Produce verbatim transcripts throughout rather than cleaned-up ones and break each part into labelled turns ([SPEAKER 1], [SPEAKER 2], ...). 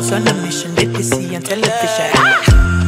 [SPEAKER 1] souls on a mission. Let the sea and television. Ah!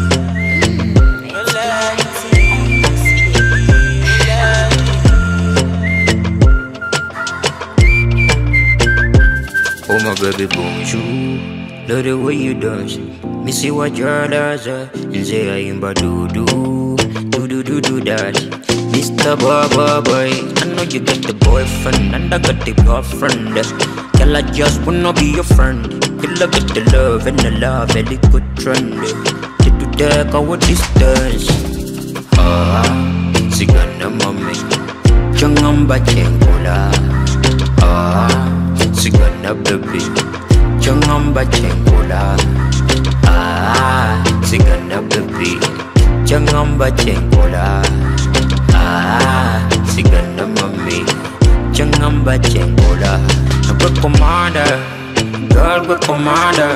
[SPEAKER 2] Oh my baby, bonjour. Love the way you dance. Me see what your does. And say I am ba do do do do do do that. Mister Boy Boy Boy, I know you got the boyfriend and I got the girlfriend. Girl, I just wanna be your friend. You love it, the love and the love, very good trend. Did you take our distance? Ah, sigana mami, jangan bacengkola. Ah. Sigana baby, jangan bacengkola. Ah, sigana baby, jangan bacengkola. Ah, sigana mami, jangan bacengkola. Gue commander, girl gue commander.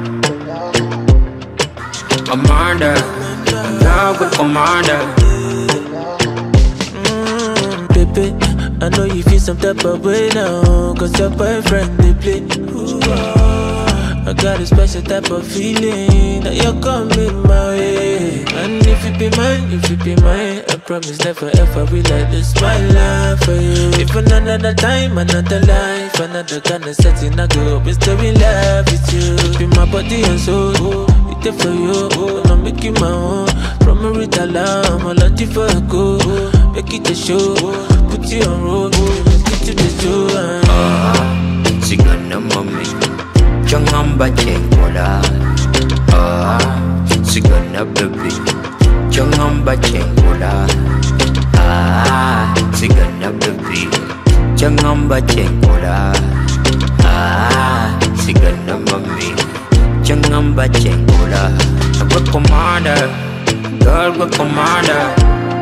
[SPEAKER 2] Commander, girl gue commander.
[SPEAKER 3] Mm, baby, I know you feel some type of way now, cause your boyfriend they play. Ooh, oh, I got a special type of feeling that you're coming my way. And if you be mine, if you be mine, I promise never ever will I lose my love for you. Even another time, another life, another kind of setting, I go always stay in love with you. Be my body and soul, it's there for you, and I'm making my own. From a read alarm, I'll let you for a go. Make it a show, put you on road, make it to the show.
[SPEAKER 2] Ah, sigana mami, jangan bacengkola. Ah, sigana baby, jangan bacengkola. Ah, sigana baby, jangan bacengkola. Ah, sigana mami, jangan bacengkola. Gue commander, girl gue commander.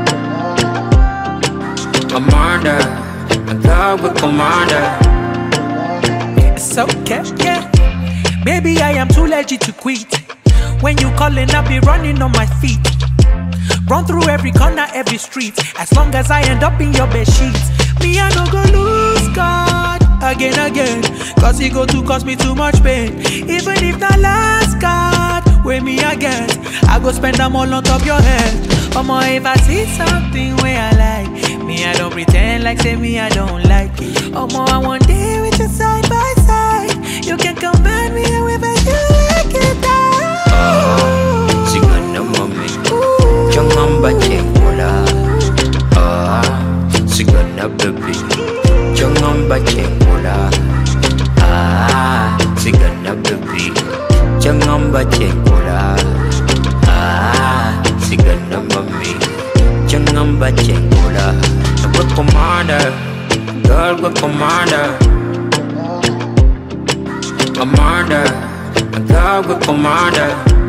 [SPEAKER 2] Commander, a girl with commander.
[SPEAKER 1] It's okay, yeah. Baby, I am too legit to quit. When you callin', I'll be running on my feet. Run through every corner, every street. As long as I end up in your bed sheets. Me, I no go lose God again, again. Cause it go to cause me too much pain. Even if the last God where me again, I go spend them all on top your head. Omo, if I see something where I like, me I don't pretend like say me I don't like it. Omo, I want day with you side by side. You can command me however you like it.
[SPEAKER 2] Ah, sigana mami, jangan bacengkola. Ah, sigana baby, jangan bacengkola. Ah, sigana baby, jangan bacengkola. Ah, sigana mami, jangan bacengkola. Gue commander, girl gue commander. Commander, girl gue commander.